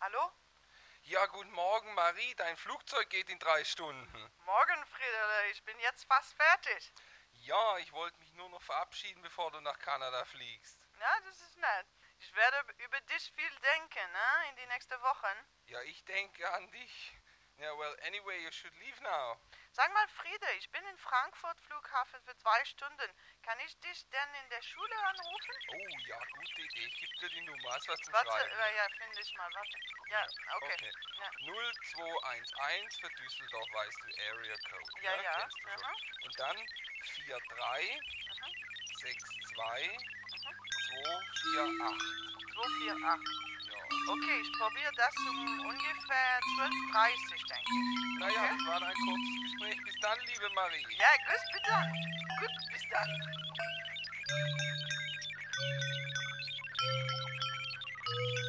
Hallo? Ja, guten Morgen, Marie. Dein Flugzeug geht in 3 Stunden. Morgen, Friederle, ich bin jetzt fast fertig. Ja, ich wollte mich nur noch verabschieden, bevor du nach Kanada fliegst. Ja, das ist nett. Ich werde über dich viel denken, ne, in die nächsten Wochen. Ja, ich denke an dich. Ja, well, anyway, you should leave now. Sag mal, Friede, ich bin in Frankfurt Flughafen für 2 Stunden. Kann ich dich denn in der Schule anrufen? Oh, ja, gute Idee. Ich gebe dir die Nummer. Hast du was zum Warte, Schreiben? ja, finde ich mal, warte. Ja, okay. Okay. Ja, 0211 für Düsseldorf, weißt du, Area Code, ja, ne? ja. Kennst du schon. Aha, Und dann 43 aha, 62 aha. 248. 248. Ja. Okay, ich probiere das um ungefähr 12:30 denke ich. Naja, Okay? das war ein kurzes Gespräch. Bis dann, liebe Marie. Ja, bis dann. Gut, bis dann.